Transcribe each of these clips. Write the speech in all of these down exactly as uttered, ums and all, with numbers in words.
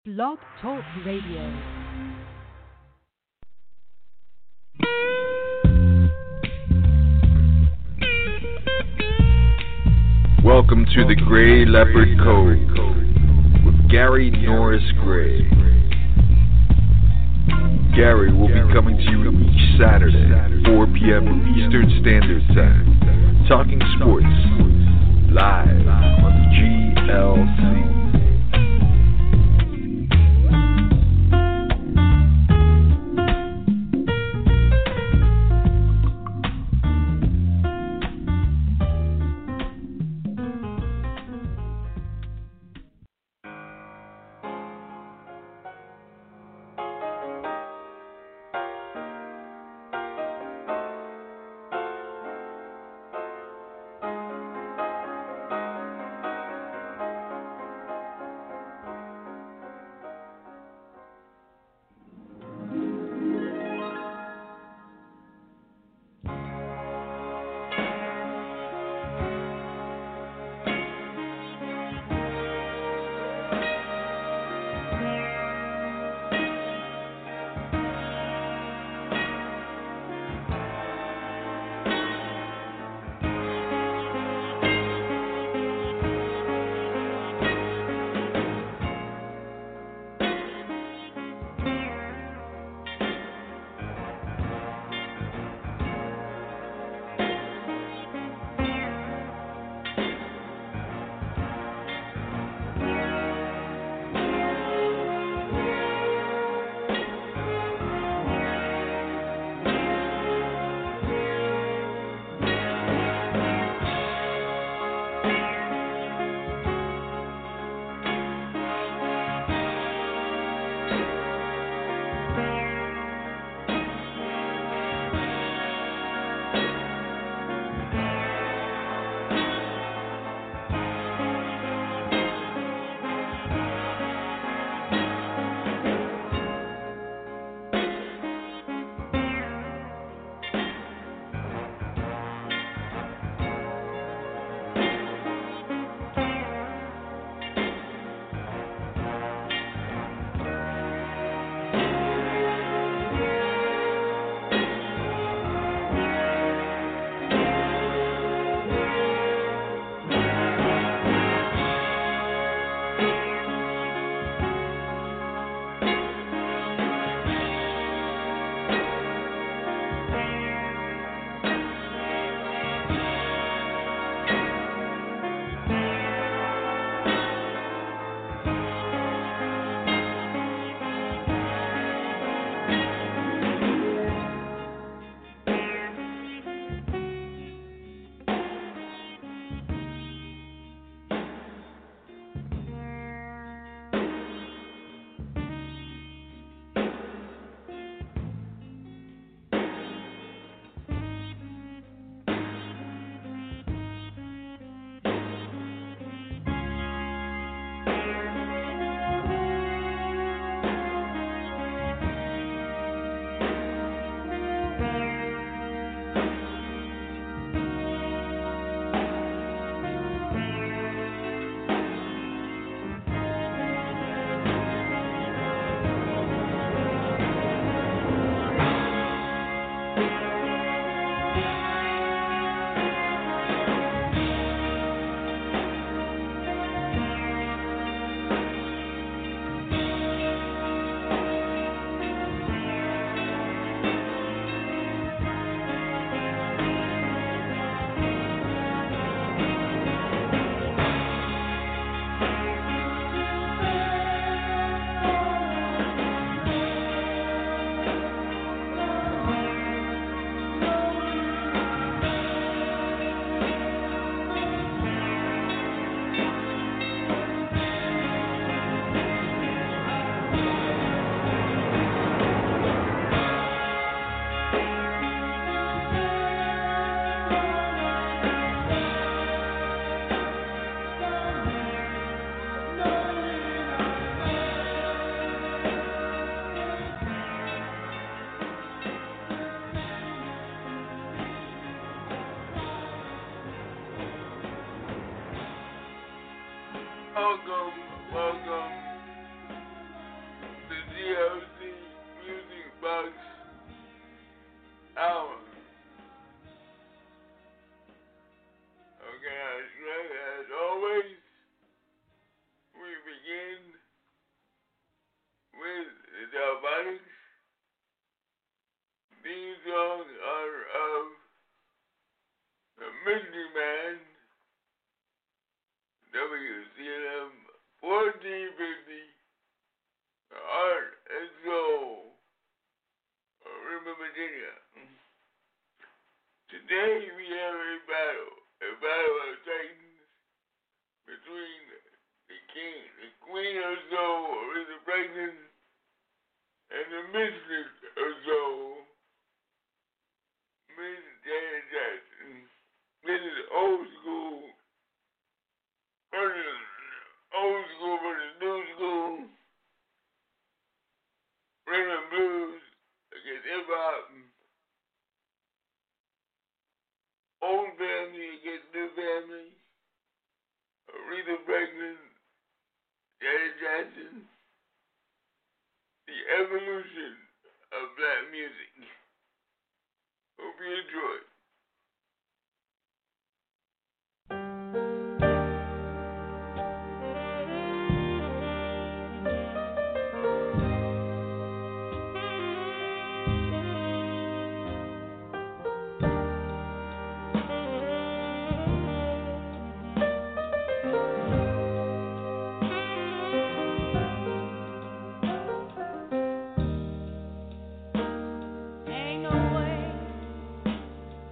Blog Talk Radio. Welcome to the Gray Leopard Code with Gary Norris Gray. Gary will be coming to you each Saturday, four p.m. Eastern Standard Time, talking sports live on the G L C. Welcome, welcome mystic or so, Miss Janet Jackson. This is old school, versus old school versus new school, rhythm and blues against hip hop, old family against new family, Aretha Franklin, Janet Jackson, the evolution of black music. Hope you enjoy. Ain't no way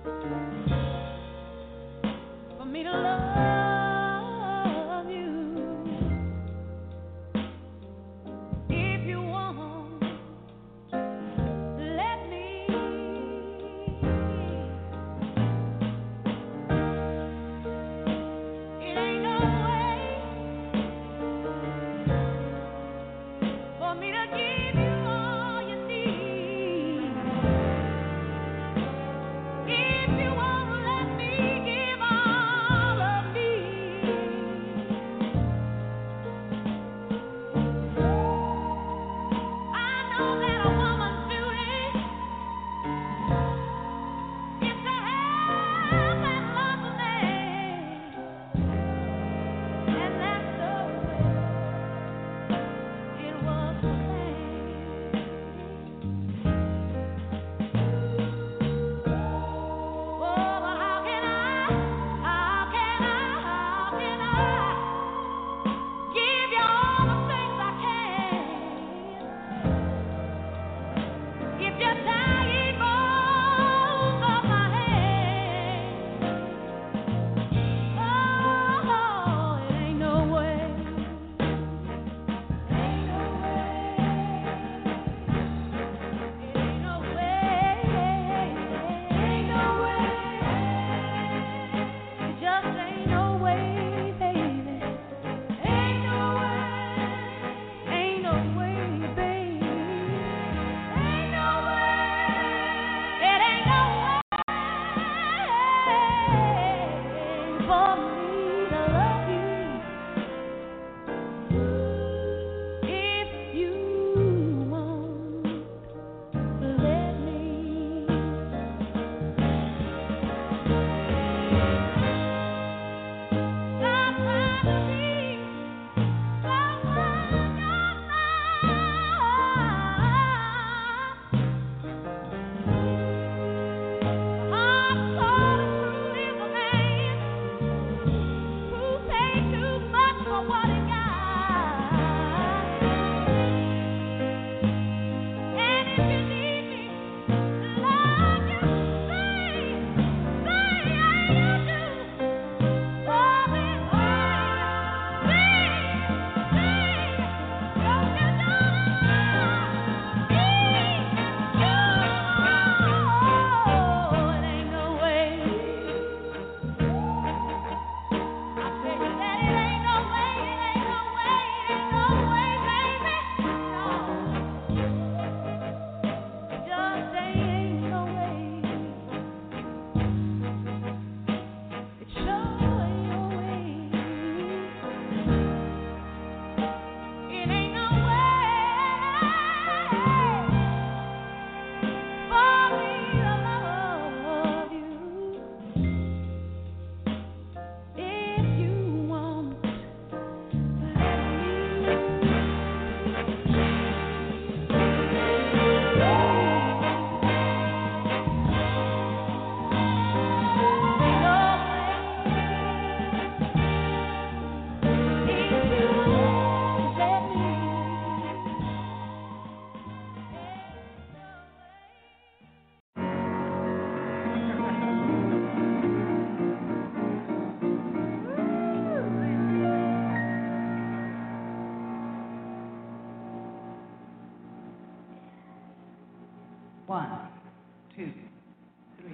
One, two, three.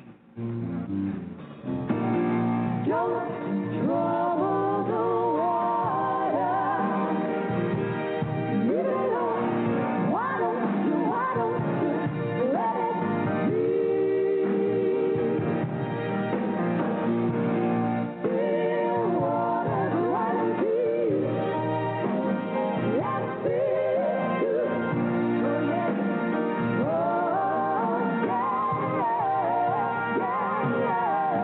Don't trouble the water. Leave it alone. Why don't you, why don't you let it be? Still waters run deep. Let's be true. Oh yeah, oh yeah, yeah, yeah.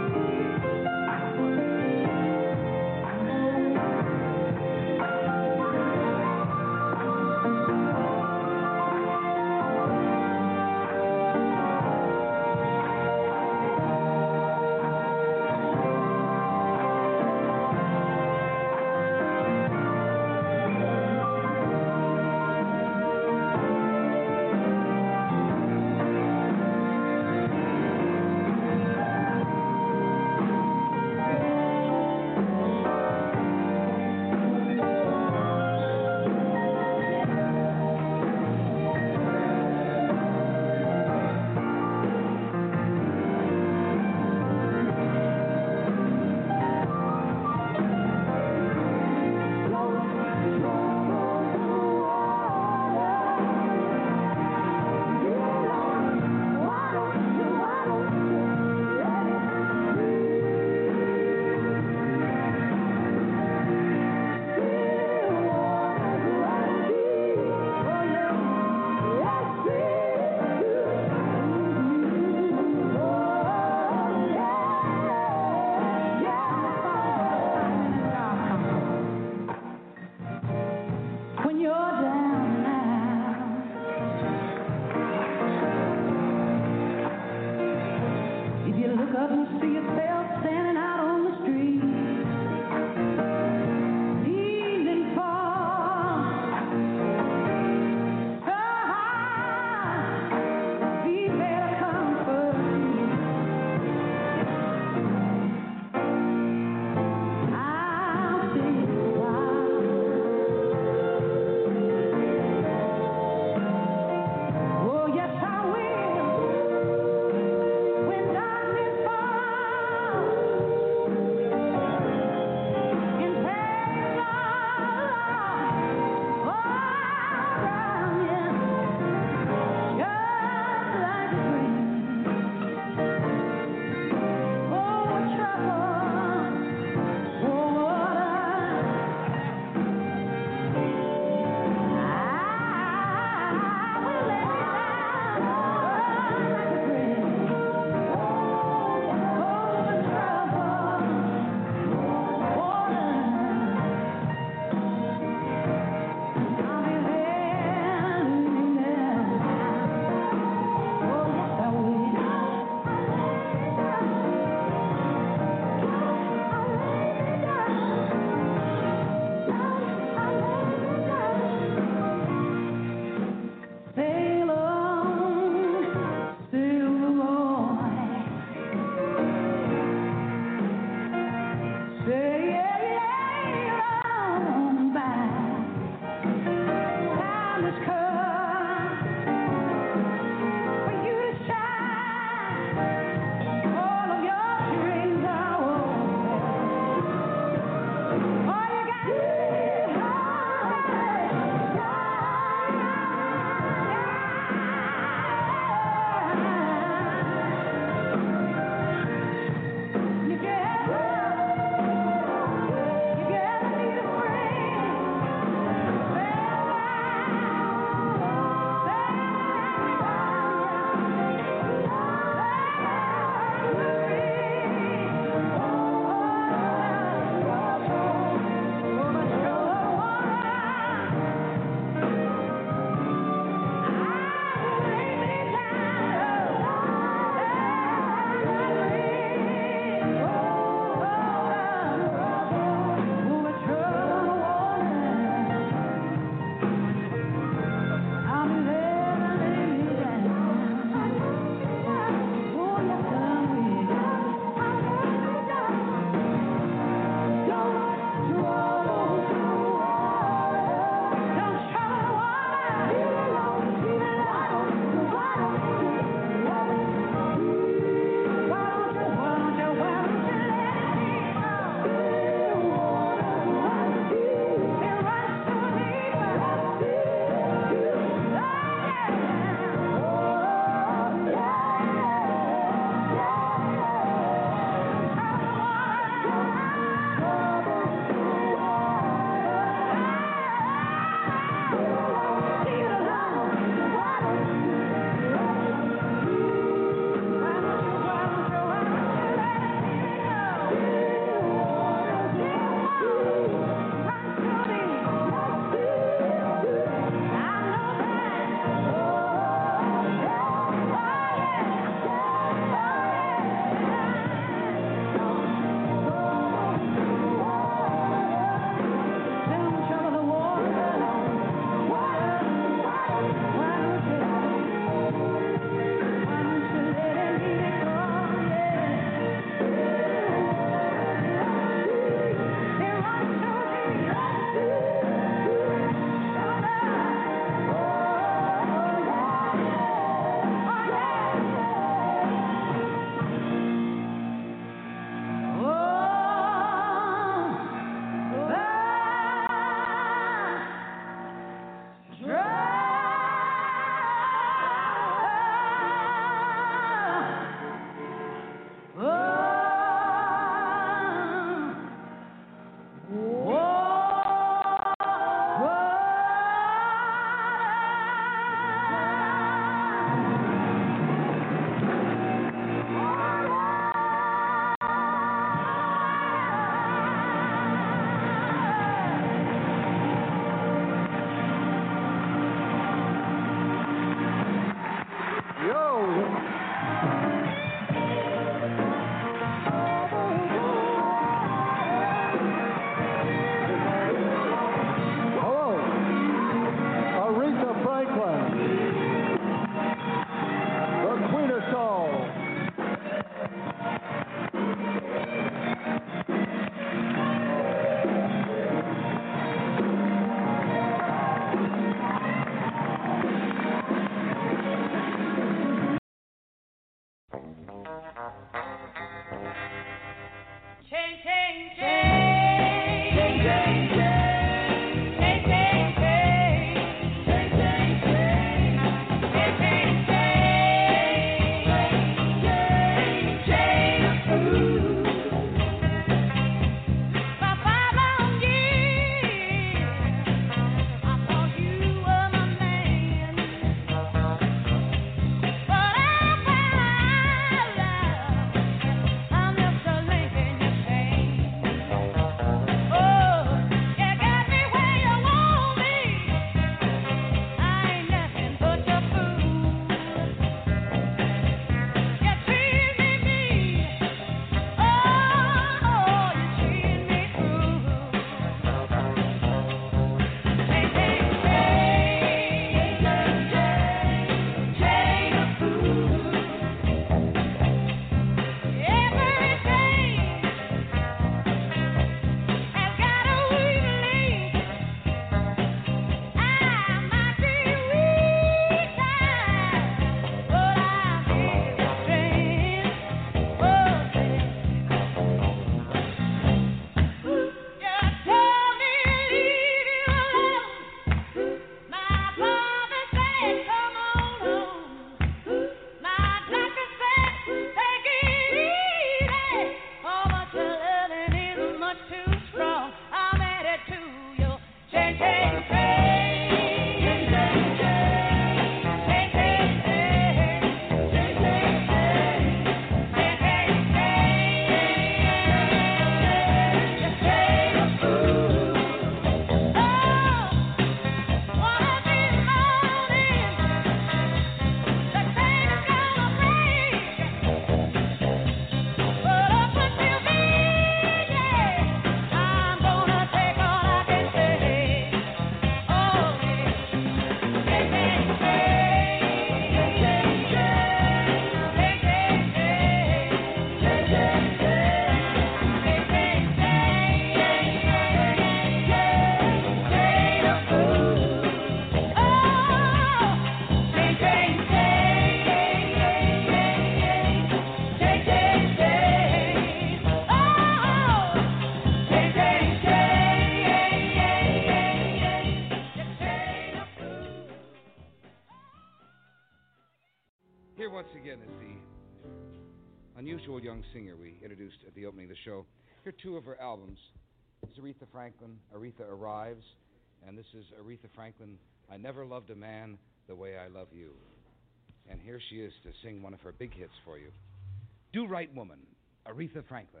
Here once again is the unusual young singer we introduced at the opening of the show. Here are two of her albums. This is Aretha Franklin, Aretha Arrives, and this is Aretha Franklin, I Never Loved a Man the Way I Love You. And here she is to sing one of her big hits for you. Do Right Woman, Aretha Franklin.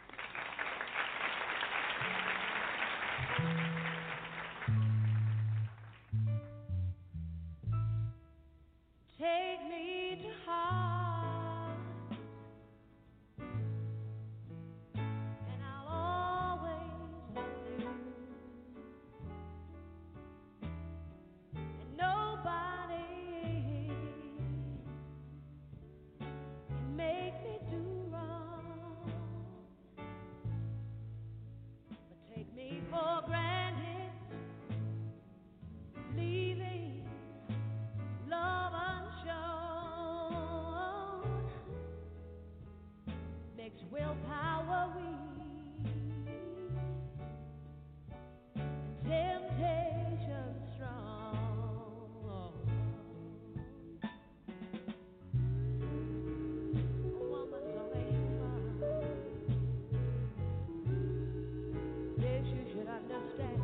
Take me to heart, and I'll always love you, and nobody can make me do wrong, but take me for granted, leaving love makes willpower weak, temptation strong. A woman's only human. Yes, you should understand.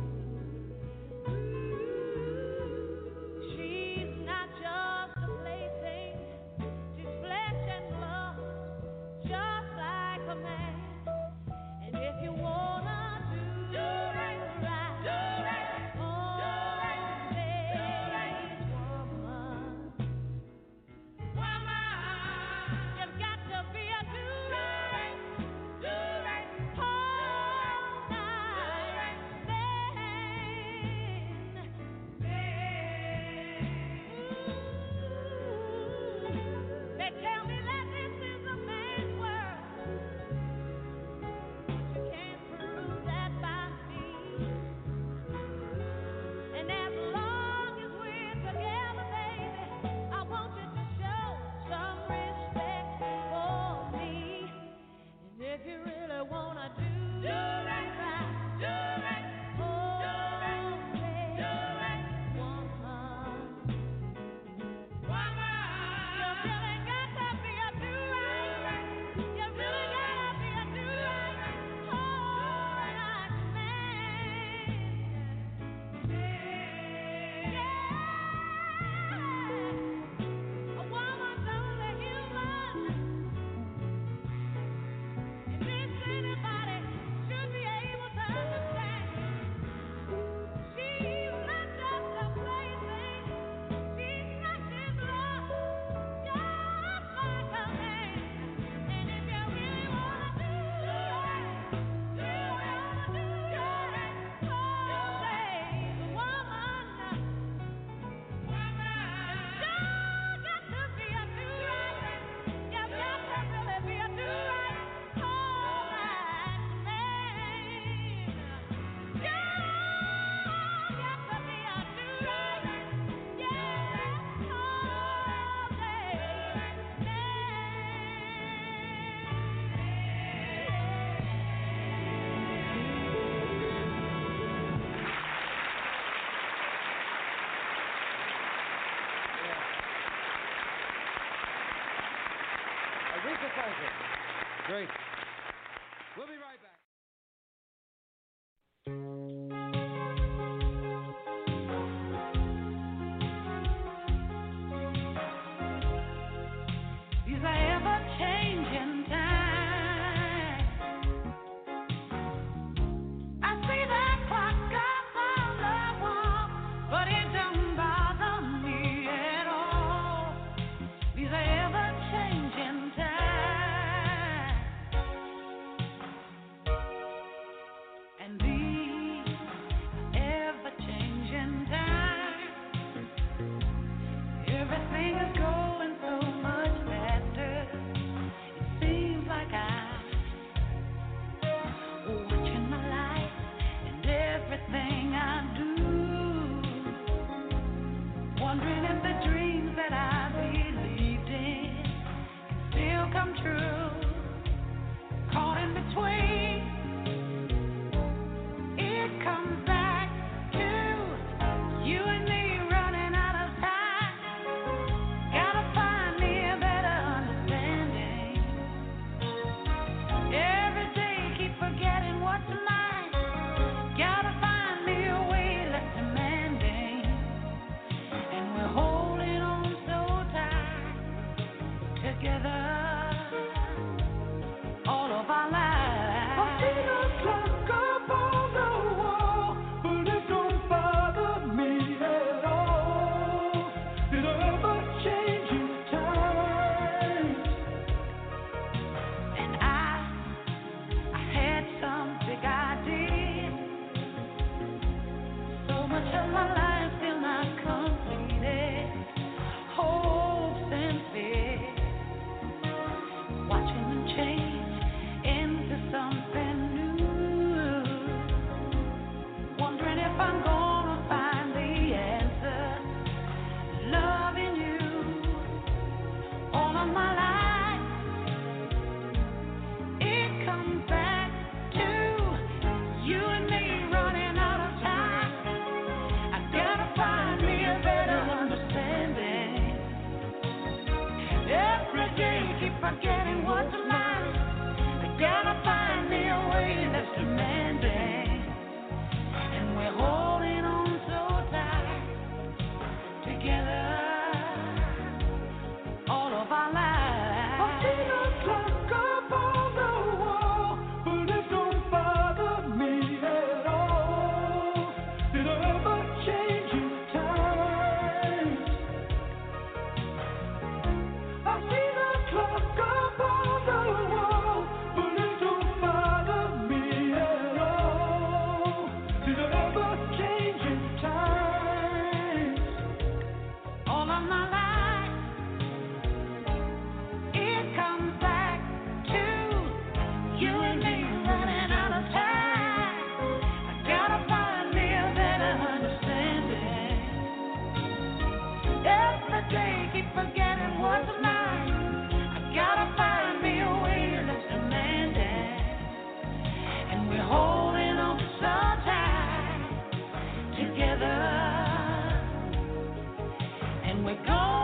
She's not just a plaything. She's flesh and blood, just like a man. And if you wanna do, do right, right, do right, oh, do right, woman, woman, you've got to be a do right, do right, all night man, man. Ooh, they tell me that this is a man's world. You can't prove that by me. And as long as we're together, baby, I want you to show some respect for me. And if you really wanna do, do right, right, do right, oh, do right, do right, woman, woman, you really got to be a do right. You really gotta be a do right, oh, right man. Yeah, a woman's only human, and this anybody should be able to understand. She's not just a plaything. She's not in love, just like a man. And if you really wanna do right, you wanna do right, oh, baby, woman, woman, you got to be a do right. You got to really be a do right, oh, right man. You got to be a do right, yeah, oh, Aretha Franklin. Great. We'll be right back. These are ever-changing times. I see that clock on the wall, but it don't bother me at all. These are ever-changing times. I'm gonna find the answer. Loving you all of my life. It comes back to you and me running out of time. I gotta find me a better understanding. Every day keep forgetting what's mine. I gotta find me a way that's demanding. And we're holding on so tight together all of our lives. I see the clock up on the wall, but it don't bother me at all. Did I ever change in time? I see the clock up on the wall, but it don't bother me at all. Did I ever change in time? All of my life, it comes back to you and me running out of time. I gotta find me a better understanding. Every day keep forgetting what's mine. I gotta find me a way that's demanding. And we're holding on so tight together. And we're going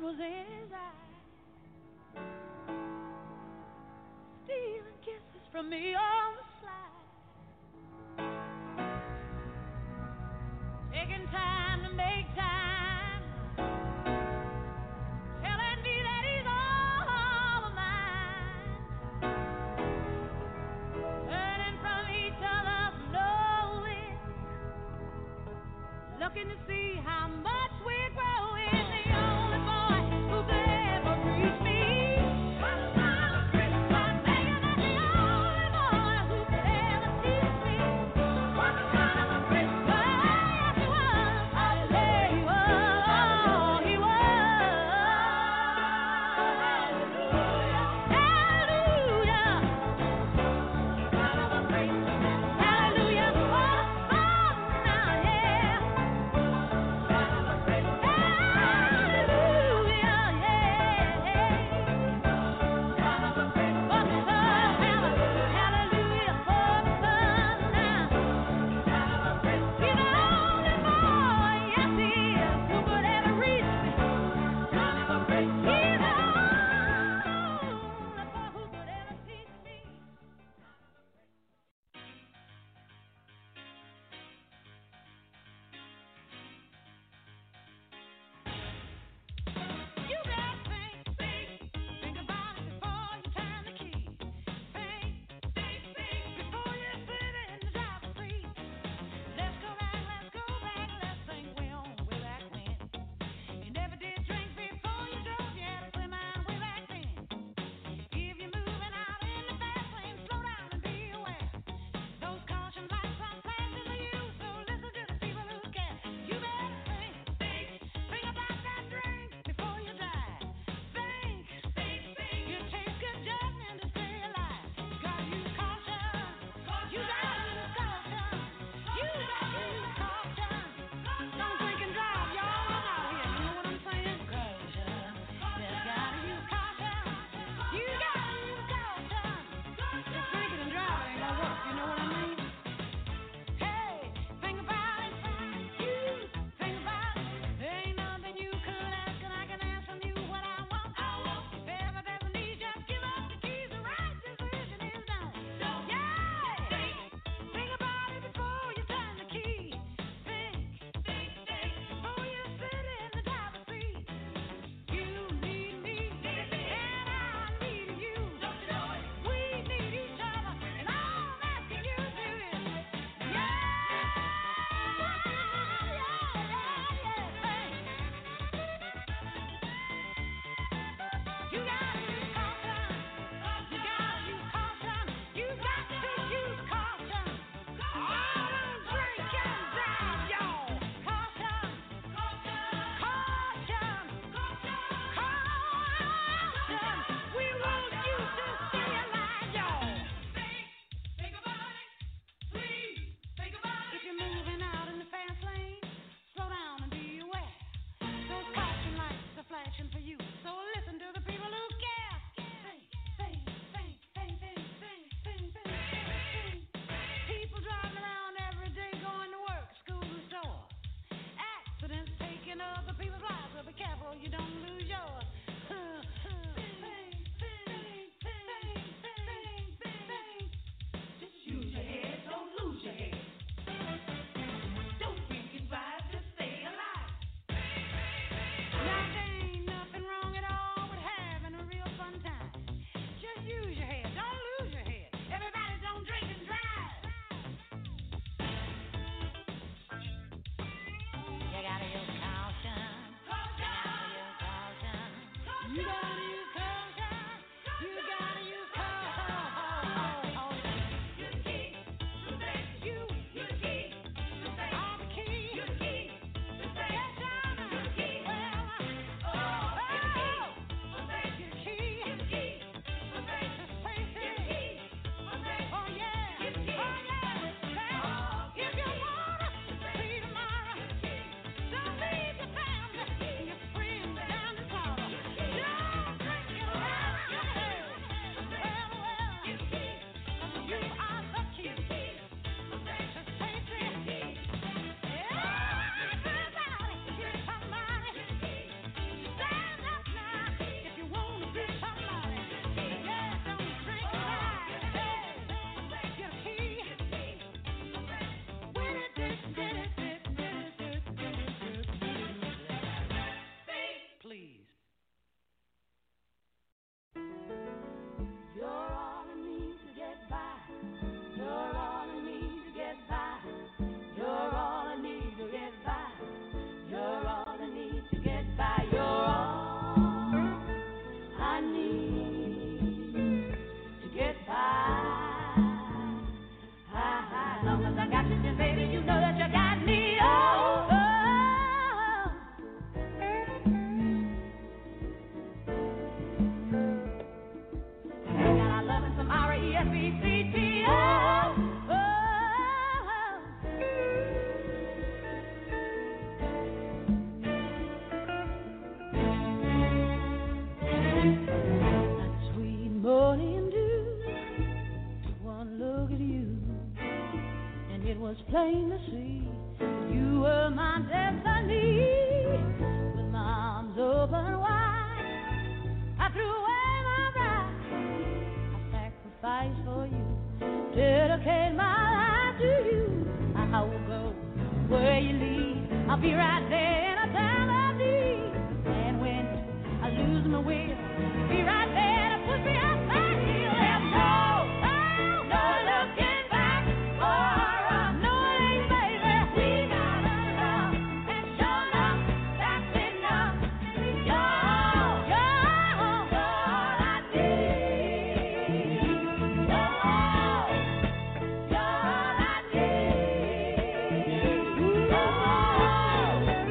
was in his eyes, stealing kisses from me on the slide, taking time to make time, telling me that he's all of mine, learning from each other, knowing, looking to see how much we're growing. The only boy who could ever reach me. I'm thinking that the only boy plain to see you were my destiny. With my arms open wide, I threw away my pride. I sacrificed for you, dedicate my life to you. I will go where you lead. I'll be right there in a time of need. And when I lose my will, be right there to push me off my heel. There's no, no looking back for us. No, it ain't, baby. We got a love, and sure enough, that's enough. You're, you're, you're all I need. You're, you're all I need. You're,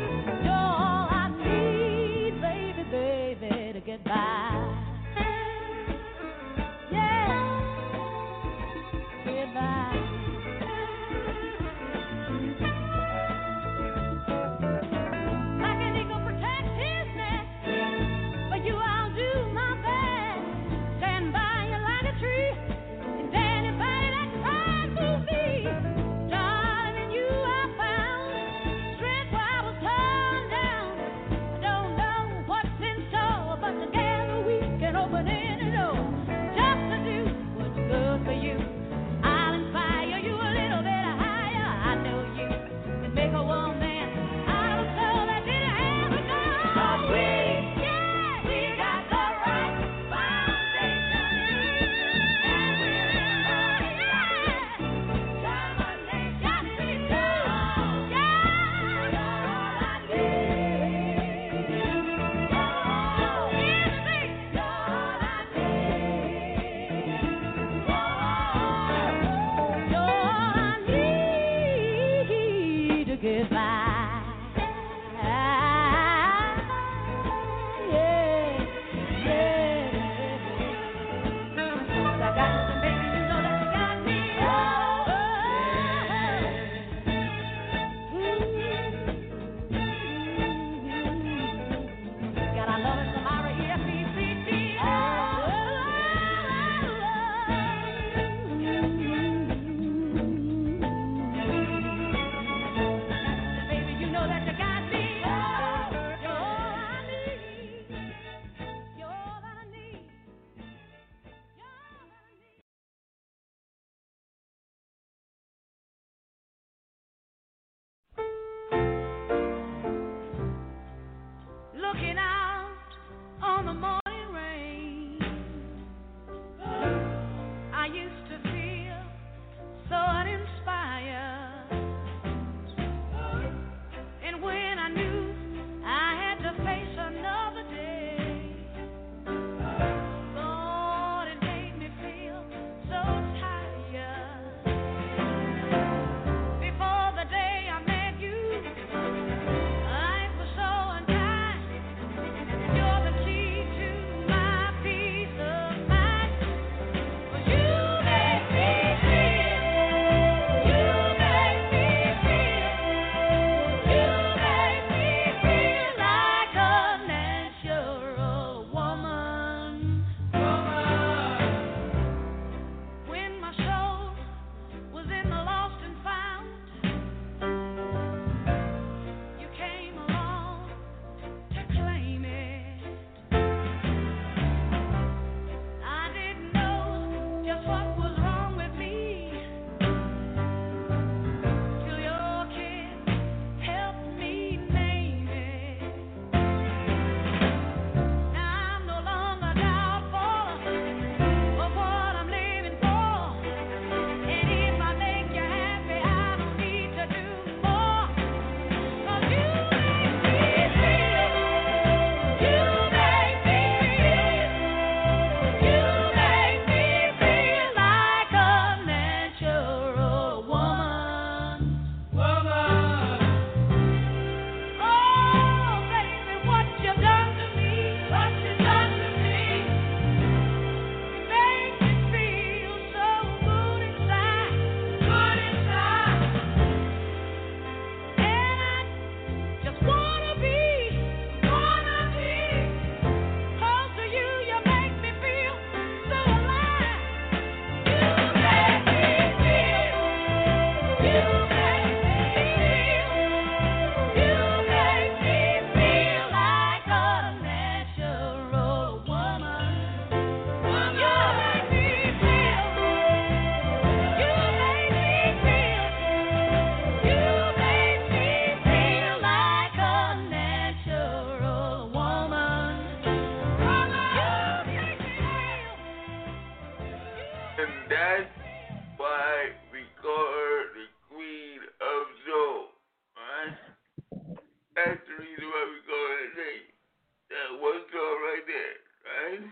the reason why we call that name. That one song right there, right?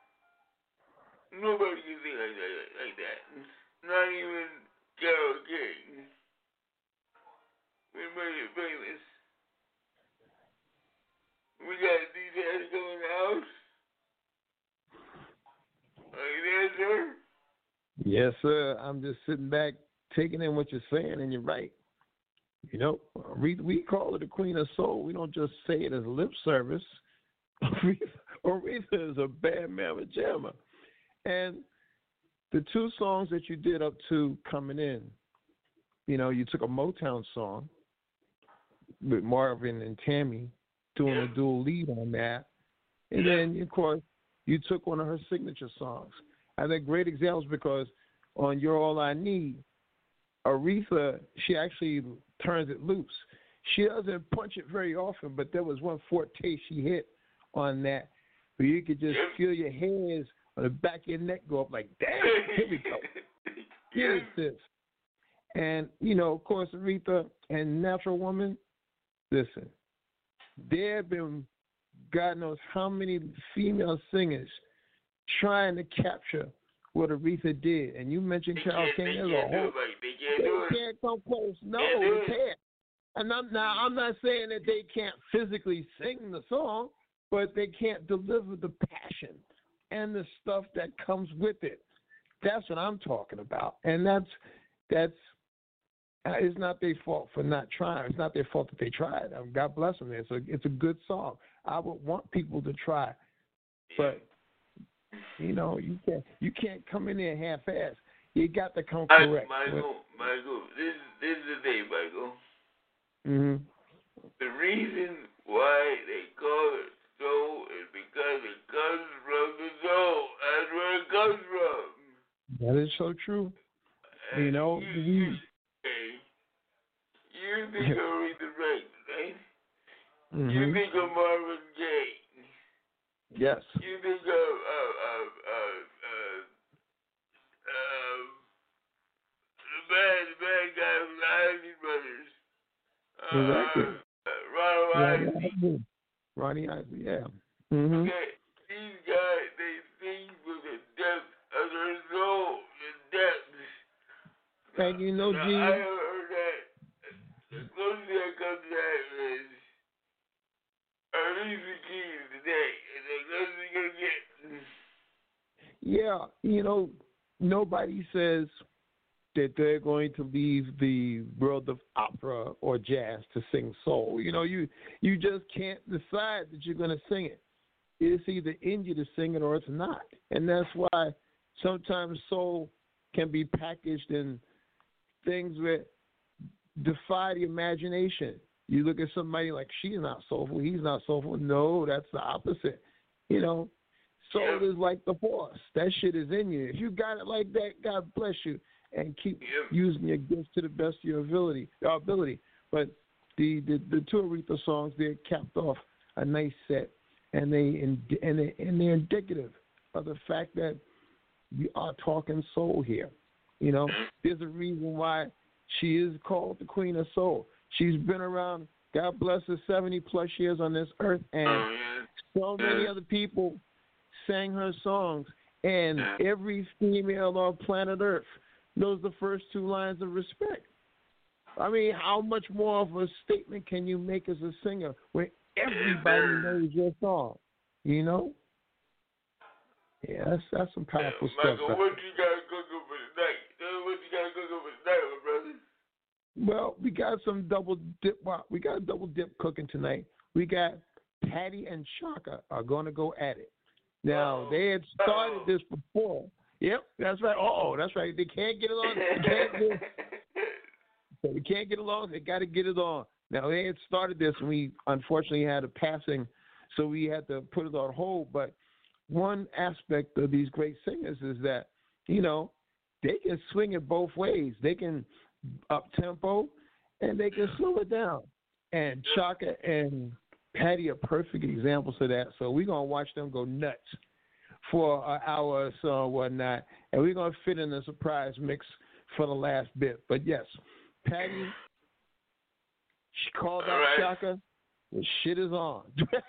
Nobody can sing like that, like that. Not even Carole King. We made it famous. We got details coming out. Are you there, sir? Yes, sir. I'm just sitting back, taking in what you're saying, and you're right. You know, we, we call her the Queen of Soul. We don't just say it as lip service. Aretha is a bad mamma jamma. And the two songs that you did up to Coming In, you know, you took a Motown song with Marvin and Tammy doing a dual lead on that. And then, of course, you took one of her signature songs. I think great examples because on You're All I Need, Aretha, she actually turns it loose. She doesn't punch it very often, but there was one forte she hit on that where you could just feel your hands on the back of your neck go up like, damn, here we go. Here's this. And, you know, of course, Aretha and Natural Woman, listen, there have been God knows how many female singers trying to capture what Aretha did. And you mentioned Carole King. There's a whole, they can't come close. No, they can't. And I'm, now, I'm not saying that they can't physically sing the song, but they can't deliver the passion and the stuff that comes with it. That's what I'm talking about. And that's, that's, uh, it's not their fault for not trying. It's not their fault that they tried. Um, God bless them. It's a, it's a good song. I would want people to try. But, you know, you can't, you can't come in there half-assed. You got to come correct. Michael, Michael, this, this is the thing, Michael. Mm-hmm. The reason why they call it soul is because it comes from the soul. That's where it comes from. That is so true. And you know, you, you, hey, you think of Aretha Franklin, right? Mm-hmm. You think of Marvin Gaye. Yes. You think of uh, uh, uh, uh, uh, the bad, the bad guy from the Isley Brothers. Uh, Exactly. Uh, Ronald Isley. Ronnie Isley, yeah. Mm-hmm. Okay, these guys, they sing with the depth of their soul, the depth. And you know, now, G. I have heard that. The closest I come to that is Alicia Keys today, and the closest you're going to get. Yeah, you know, nobody says that they're going to leave the world of opera or jazz to sing soul. You know, you you just can't decide that you're going to sing it. It's either in you to sing it or it's not. And that's why sometimes soul can be packaged in things that defy the imagination. You look at somebody like, she's not soulful, he's not soulful. No, that's the opposite. You know, soul is like the force. That shit is in you. If you got it like that, God bless you. And keep using your gifts to the best of your ability. Your ability. But the, the, the two Aretha songs, they capped off a nice set, and they and they and they're indicative of the fact that we are talking soul here. You know, there's a reason why she is called the Queen of Soul. She's been around, God bless her, seventy plus years on this earth, and so many other people sang her songs, and every female on planet Earth knows the first two lines of respect. I mean, how much more of a statement can you make as a singer when everybody knows your song? You know? Yeah, that's, that's some powerful yeah, stuff. Michael, what you got to cook up for tonight? What you got to cook up for tonight, my brother? Well, we got some double dip. We got a double dip cooking tonight. We got Patty and Shaka are going to go at it. Now, oh. they had started oh. this before. Yep, that's right. Oh, that's right. They can't get it on. They can't get, so they can't get along. They got to get it on. Now, they had started this, and we unfortunately had a passing, so we had to put it on hold. But one aspect of these great singers is that, you know, they can swing it both ways. They can up tempo, and they can slow it down. And Shaka and Patty are perfect examples of that. So we're gonna watch them go nuts for an hour or so or whatnot, and we're gonna fit in a surprise mix for the last bit. But yes, Patty, she called All out right. Shaka. The shit is on.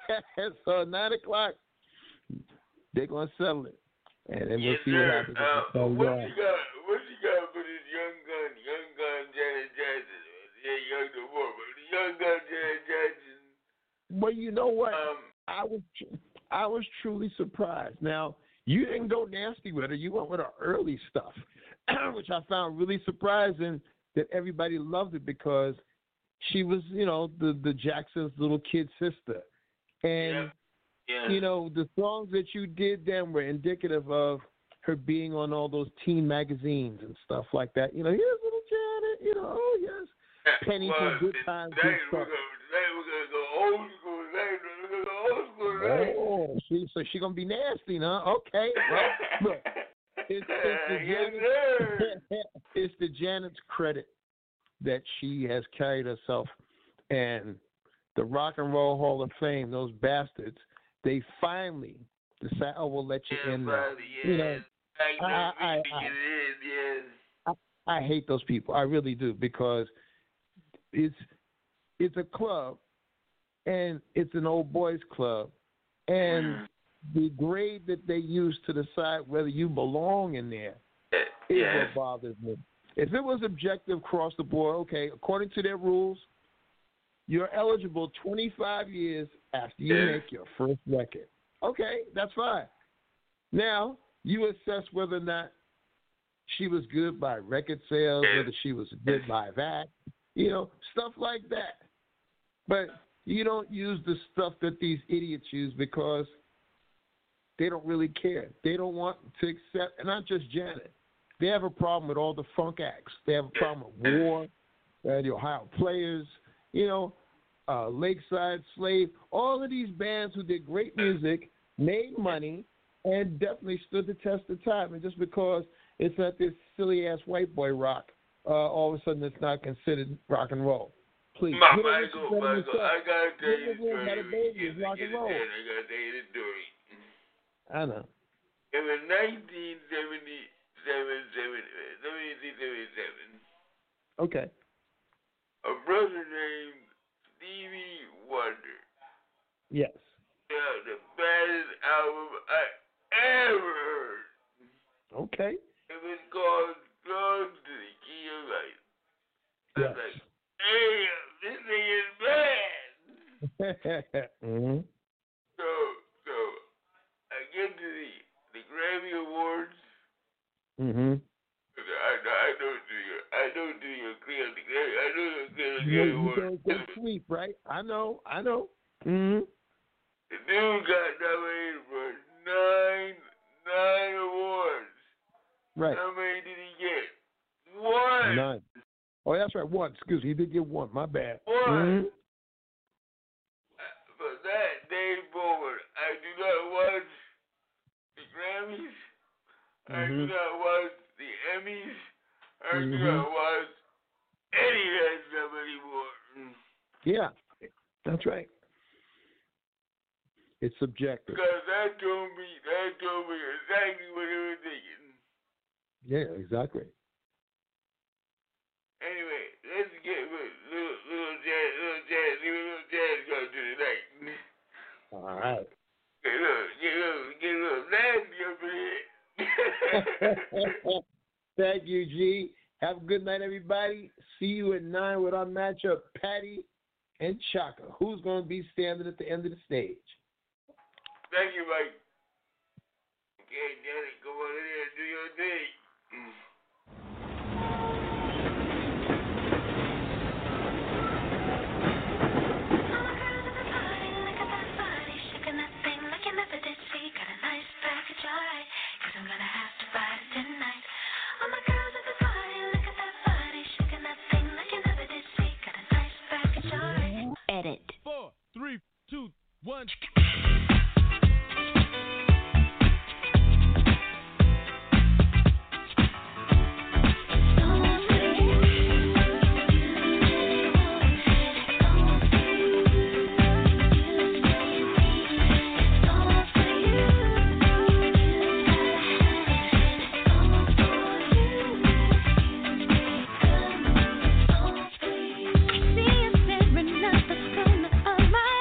So nine o'clock, they're gonna settle it, and then we'll Yes, see what sir. happens. Uh, So, what yeah. you got? What you got for this young gun? Young gun Janet Jackson. Yeah, young no more, but the young gun Janet Jackson. Well, you know what? Um, I was I was truly surprised. Now, you didn't go nasty with her. You went with her early stuff, which I found really surprising that everybody loved it because she was, you know, the, the Jackson's little kid sister. And, yeah. you know, the songs that you did then were indicative of her being on all those teen magazines and stuff like that. You know, here's little Janet, you know, oh, yes. Penny well, from Good Times. Today Good we're Stuff. gonna, today we're gonna go old school. Today we're gonna go old school. Today. Oh, she, so she gonna be nasty, huh? Okay. Well, look, it's, it's, the yes, Janet, it's the Janet's credit that she has carried herself, and the Rock and Roll Hall of Fame. Those bastards, they finally decide, oh, we'll let you yeah, in now. brother, yes. You know, I, I, I, I, it is, yes. I, I hate those people. I really do because it's it's a club, and it's an old boys club, and the grade that they use to decide whether you belong in there is Yes. what bothers me. If it was objective across the board, okay, according to their rules, you're eligible twenty-five years after you Yes. make your first record. Okay, that's fine. Now, you assess whether or not she was good by record sales, Yes. whether she was good by that, you know, stuff like that. But you don't use the stuff that these idiots use because they don't really care. They don't want to accept, and not just Janet. They have a problem with all the funk acts. They have a problem with War, uh, the Ohio Players, you know, uh, Lakeside Slave. All of these bands who did great music, made money, and definitely stood the test of time. And just because it's not this silly-ass white boy rock, uh, all of a sudden it's not considered rock and roll. Please. My, You know, Michael, this is better than Michael, stuff. I gotta tell you This the is story. not a baby, it's rock and roll. I gotta tell you the story. I know. It was nineteen seventy-seven, seventeen seventy-seven. Okay. A brother named Stevie Wonder. Yes. Yeah, the baddest album I ever heard. Okay. It was called Drugs to the Key of Life. I was Yes. like, damn, this thing is bad. mm-hmm. So, so I get to the, the Grammy Awards. Mm-hmm. I, I don't do your, I don't do your clear the Grammy. I know your clear the You, Grammy you Awards. go, go sleep, right? I know. I know. Mm-hmm. The dude got nominated for nine, nine awards. Right. How many did he get? One. None. Oh, that's right. One. Excuse me. He did get one. My bad. One. Mm-hmm. From that day forward, I do not watch the Grammys. I do Mhm. not watch the Emmys. I do Mhm. not watch any of that stuff anymore. Yeah. That's right. It's subjective. Because that told me, that told me exactly what they were thinking. Yeah, exactly. Anyway, let's get with little, little jazz, little jazz, see what little jazz gonna do tonight. All right. Get a little, get a little, get a little nasty up in here. Thank you, G. Have a good night, everybody. See you at nine with our matchup, Patty and Chaka. Who's going to be standing at the end of the stage? Thank you, Mike. Okay, Daddy, go on in there and do your thing. Edit. Four, three, two, one. See you staring at the corner of my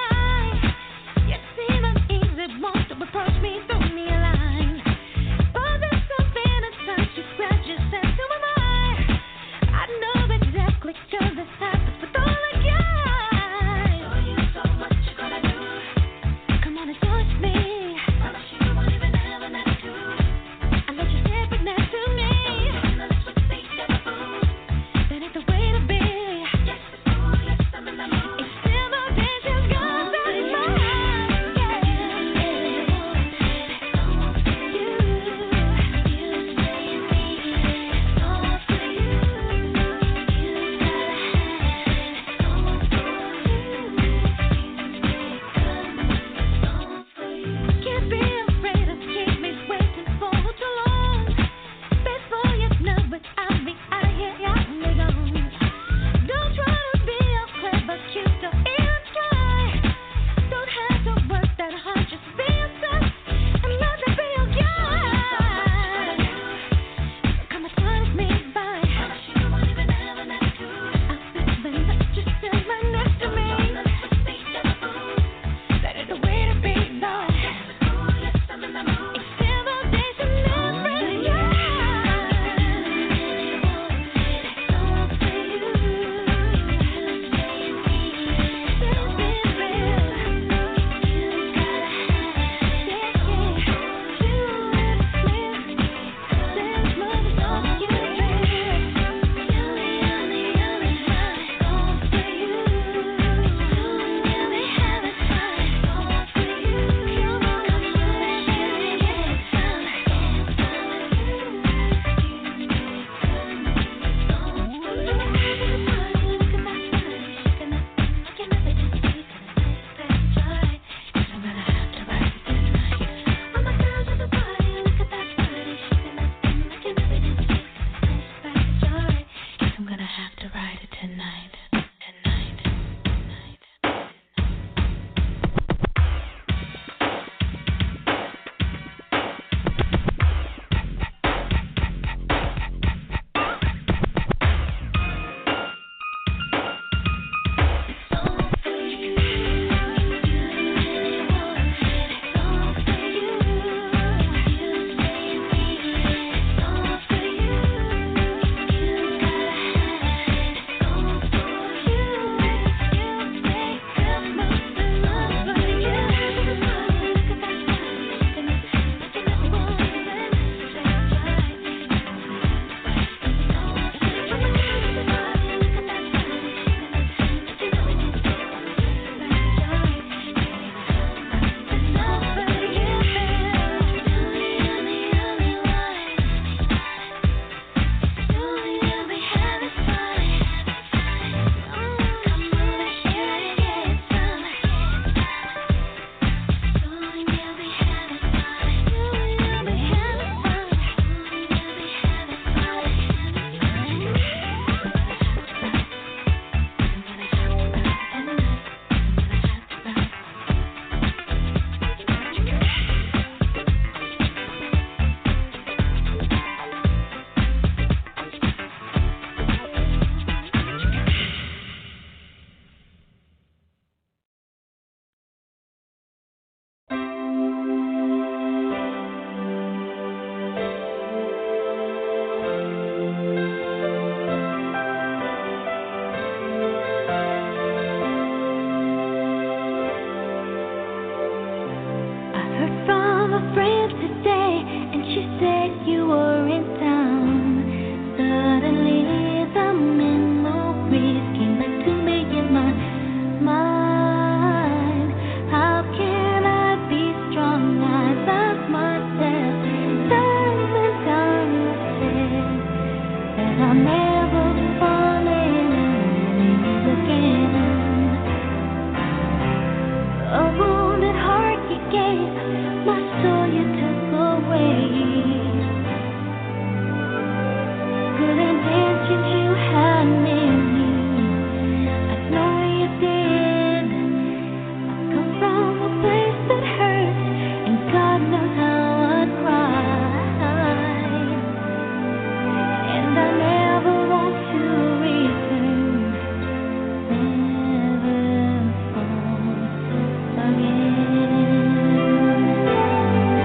Again.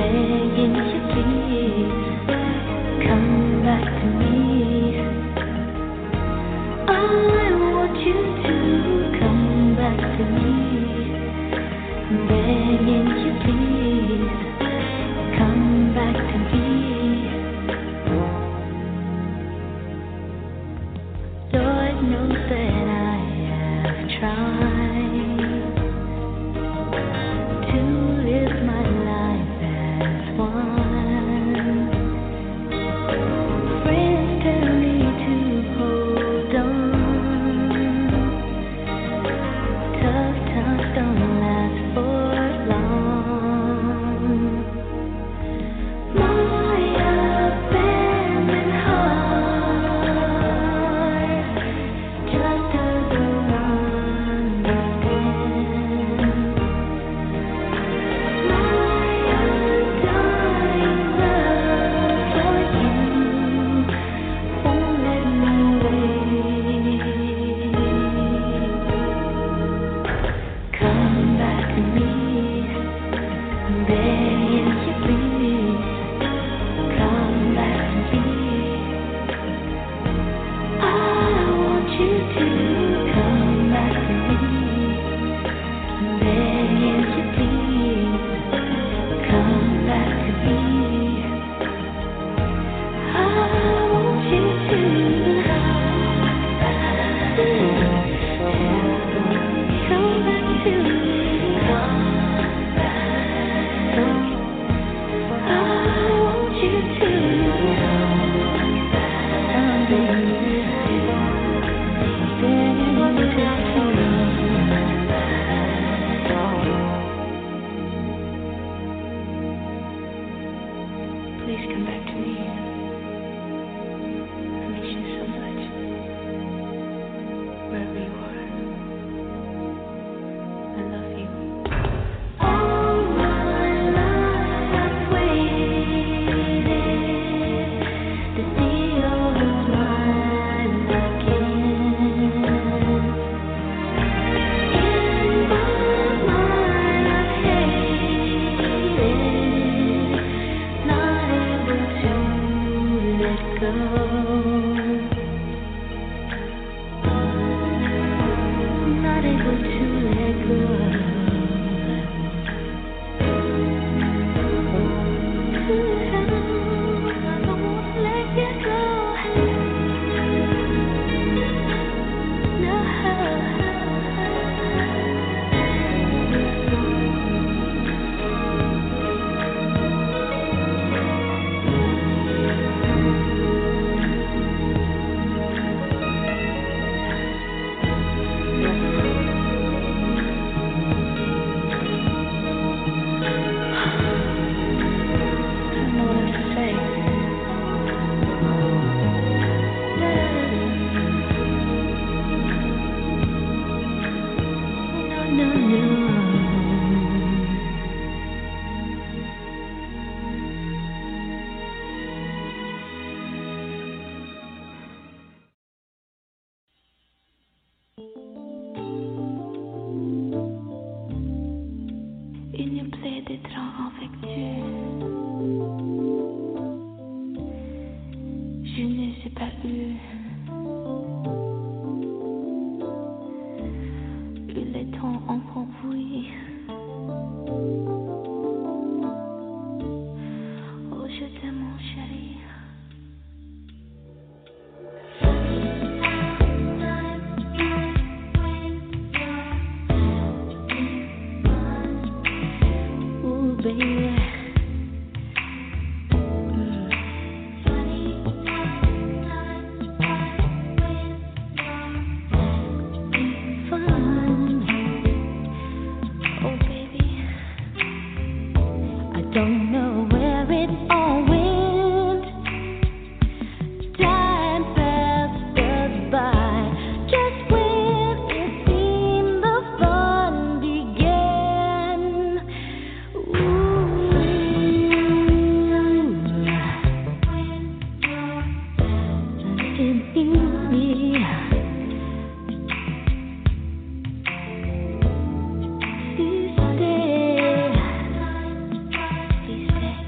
Please stay.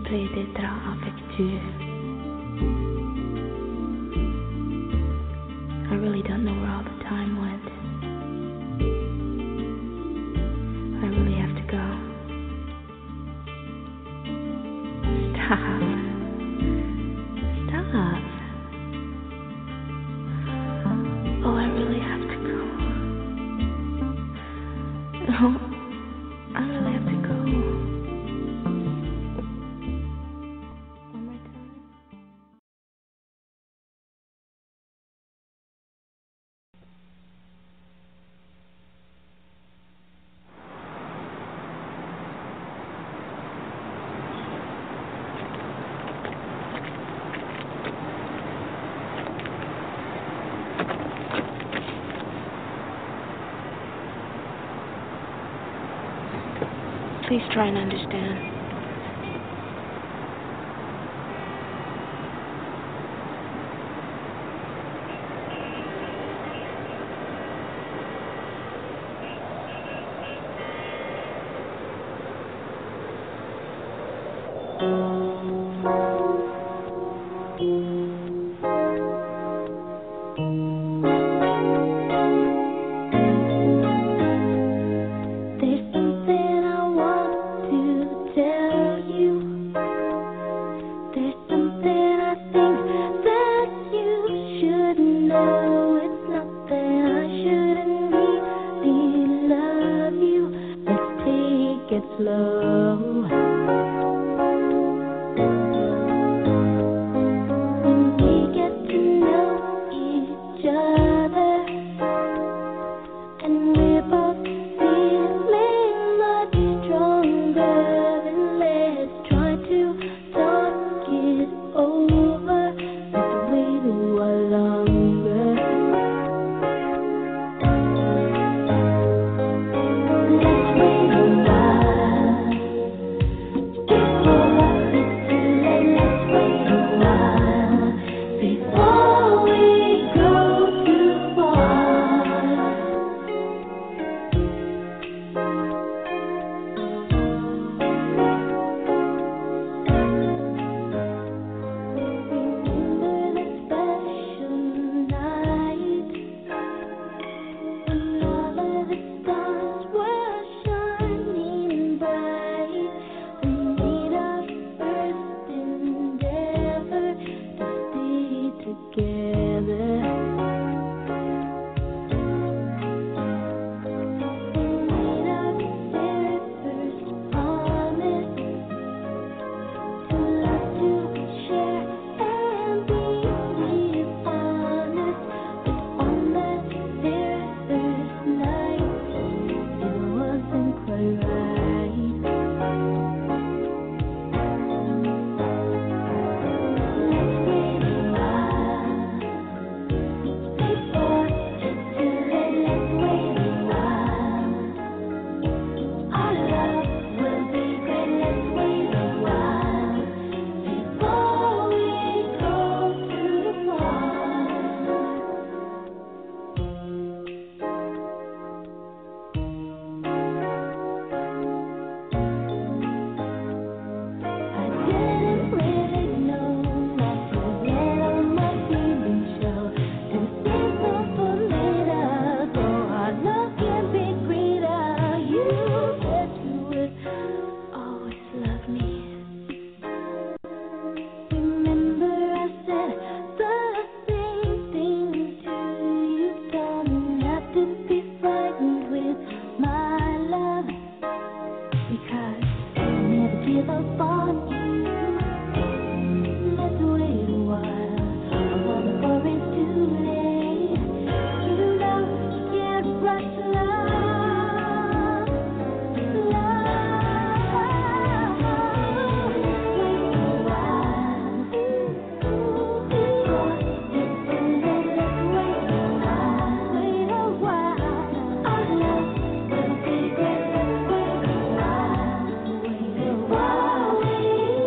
plaidera avec Dieu. I really don't know where all the time went. I really have to go. Stop. Stop. Oh, I really have to go. No, I really have to go. One more time. Please try and understand. There's something I want to tell you. There's something I think that you should know. It's not that I shouldn't really love you. Let's take it slow. When we get to know each other and we're both feeling much stronger, then let's try to talk it over. Let's wait a while longer. Let's wait a while before it's too late. Let's wait a while before we go too far. Remember the special night when all of the stars were shining bright. We made our first endeavor to stay together. We made our very first promise to love, to share, and be honest. But on that very first night, it wasn't quite right. Let's wait a while before it's too late. Let's wait a while. Our love will be great. Let's wait a while before we go too far. I didn't really know not to let all my feelings show. To say so for later, so our love can be greater. You said you would always love me. Remember I said the same thing to you. Don't have to be frightened with my love, because I'll never give up on you. Let's wait a while, although before it's too late. You know you can't rush love, love. Wait a while before it's too late. Let's wait a while, wait a while. Our love will be great. Let's wait a while, wait a while.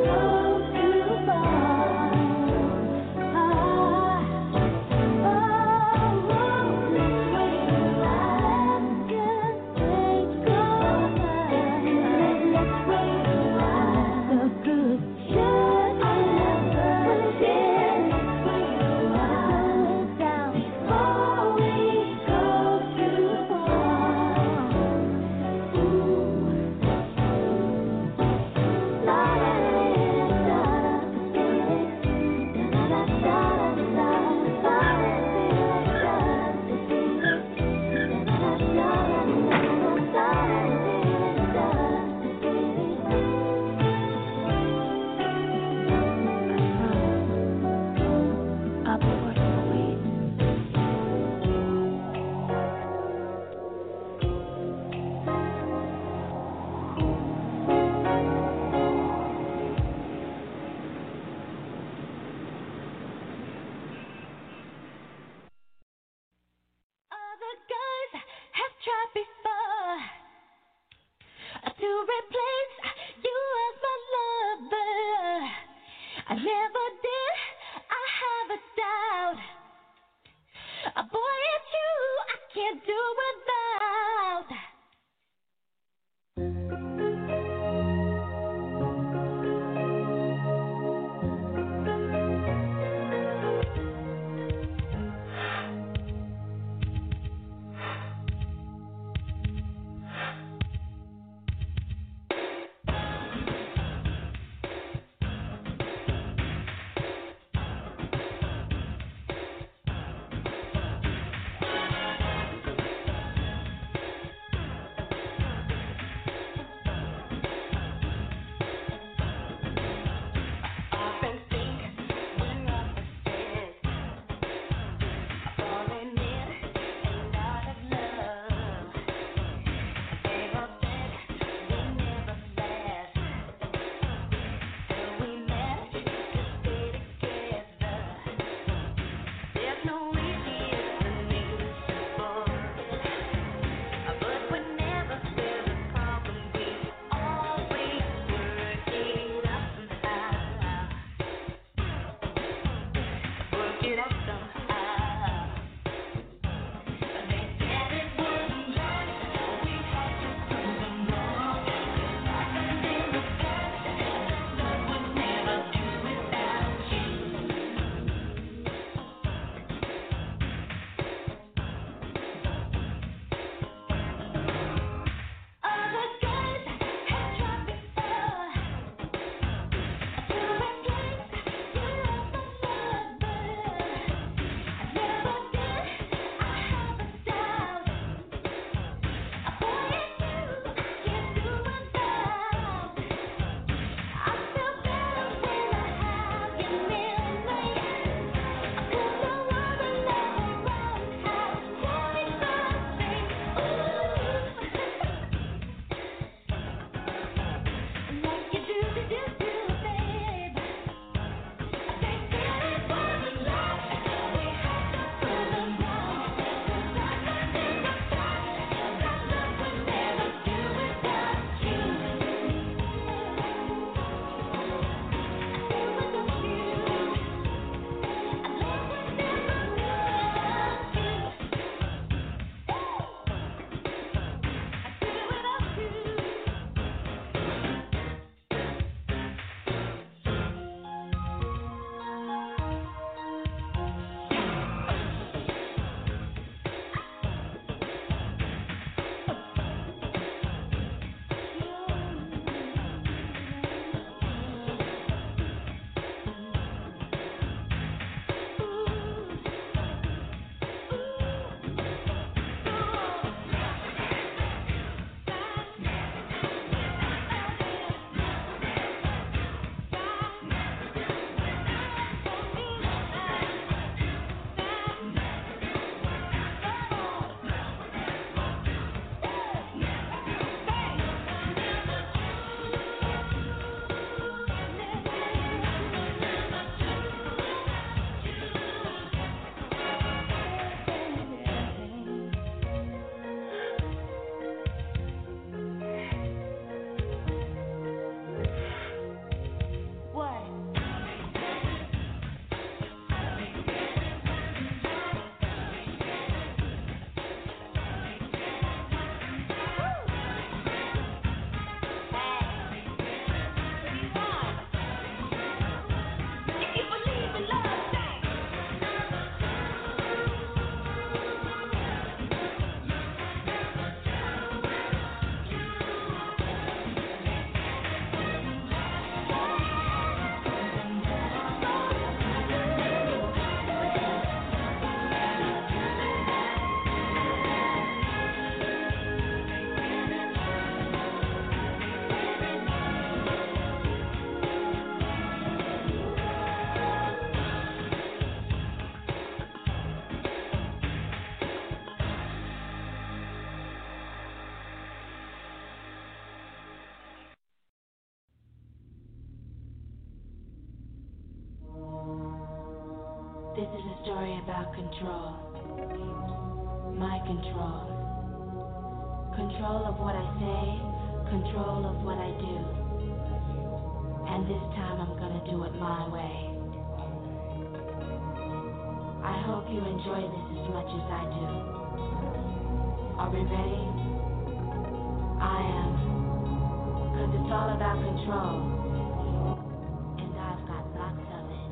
to replace you as my lover. I never did, I have a doubt. A boy, it's you I can't do without. This is a story about control. My control. Control of what I say, control of what I do. And this time I'm gonna do it my way. I hope you enjoy this as much as I do. Are we ready? I am. Cause it's all about control. And I've got lots of it.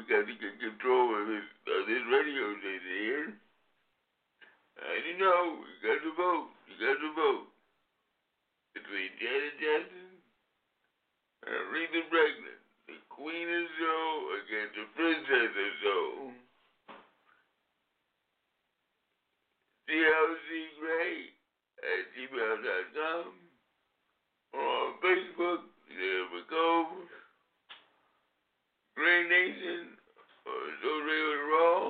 got to get control of this, of this radio station here. And you know, you got to vote. You got to vote between Janet Jackson and Aretha Franklin, the Queen of Soul against the Princess of Soul. C L C Gray at gmail dot com or on Facebook, Jennifer Cove, Gray Nation, or So Real Raw.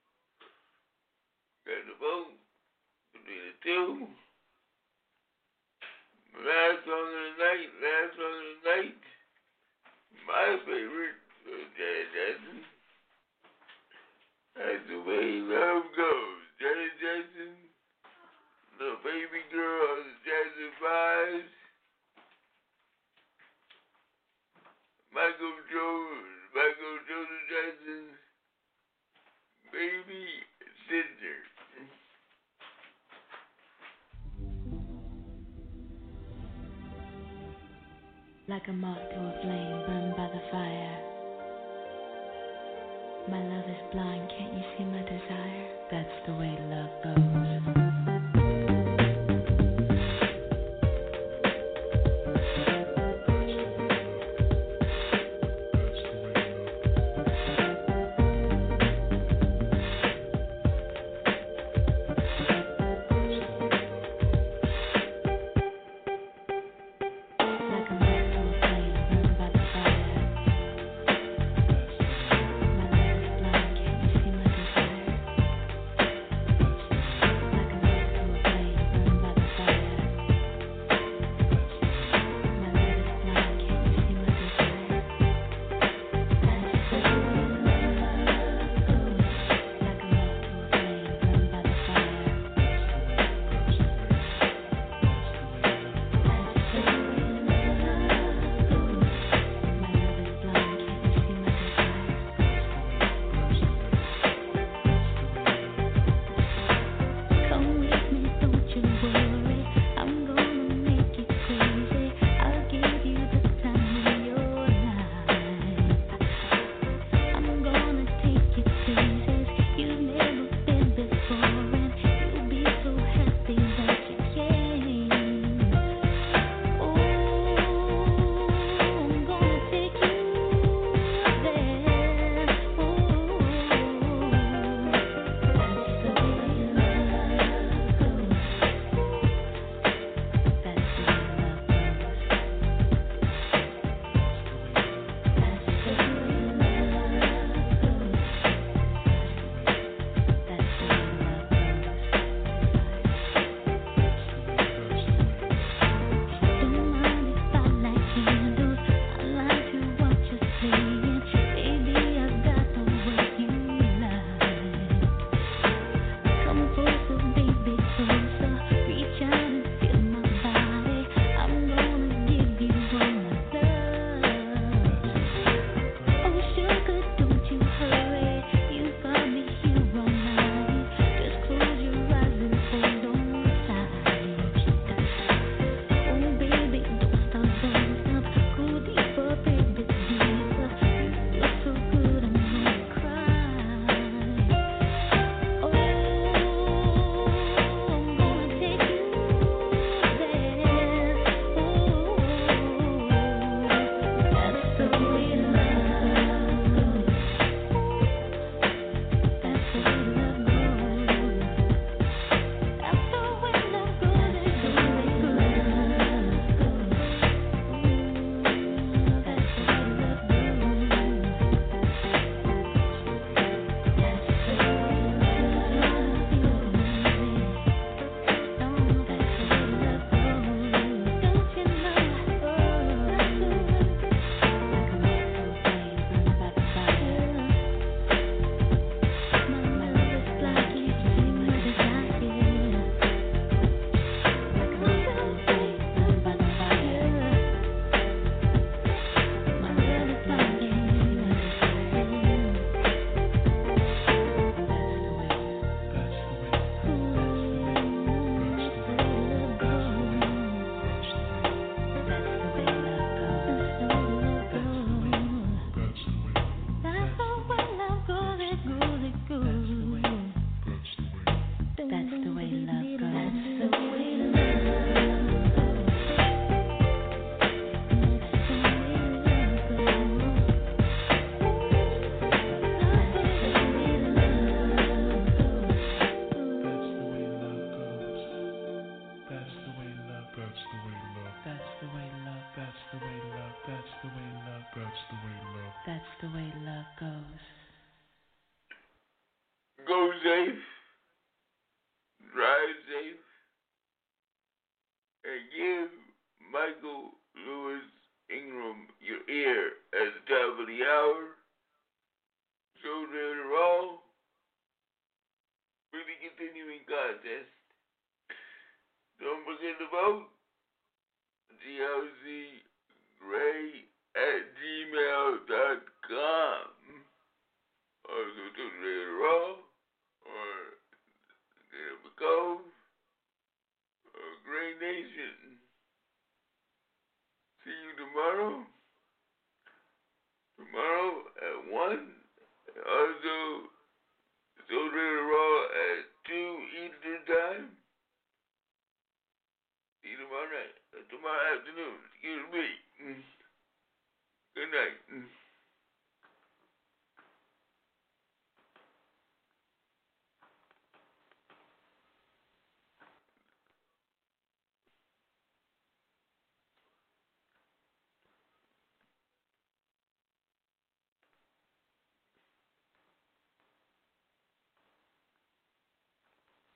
Got to vote between the two. Last song of the night, last song of the night. My favorite was Janet Jackson. That's the way love goes. Janet Jackson, the baby girl of the Jackson Fives. Michael Jones, Michael Joseph Jackson's baby sister. Like a moth to a flame burned by the fire. My love is blind, can't you see my desire? That's the way love goes. Like a goes. Go safe, drive safe, and give Michael Lewis Ingram your ear at the top of the hour. So later on, for the continuing contest, don't forget to vote. D L C Gray at gmail dot com.